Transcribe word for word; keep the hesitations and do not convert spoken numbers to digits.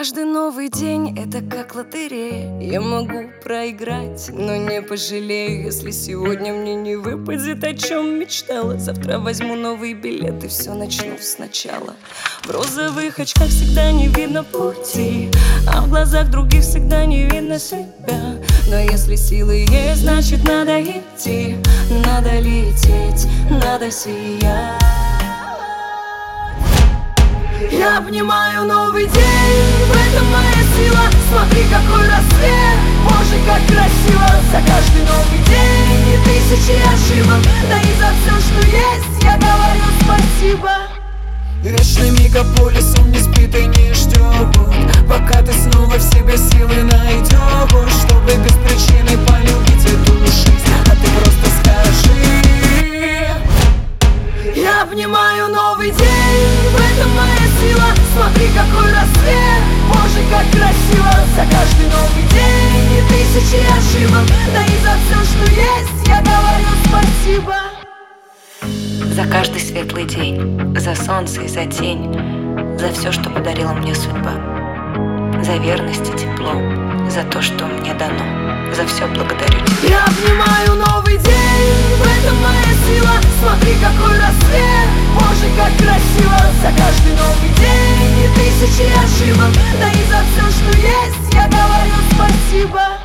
Каждый новый день — это как лотерея. Я могу проиграть, но не пожалею. Если сегодня мне не выпадет, о чем мечтала, завтра возьму новый билет и все начну сначала. В розовых очках всегда не видно пути, а в глазах других всегда не видно себя. Но если силы есть, значит надо идти, надо лететь, надо сиять. Я обнимаю новый день, в этом моя сила. Смотри, какой рассвет, боже, как красиво. За каждый новый день и тысячи ошибок, да и за все, что есть, я говорю спасибо. Вечный мегаполис, он не спит и не ждет, пока ты снова в себе силы найдешь, чтобы без причины полюбить эту жизнь. А ты просто скажи. Я обнимаю новый день, в этом моя сила. Смотри, какой рассвет, боже, как красиво. За каждый новый день и тысячи ошибок, да и за все, что есть, я говорю спасибо. За каждый светлый день, за солнце и за тень, за все, что подарила мне судьба, за верность и тепло, за то, что мне дано, за все благодарю тебя. Я обнимаю новый день, в этом моя сила. Смотри, какой рассвет, боже, как красиво. За каждый новый день и тысячи ошибок, да и за все, что есть, я говорю спасибо.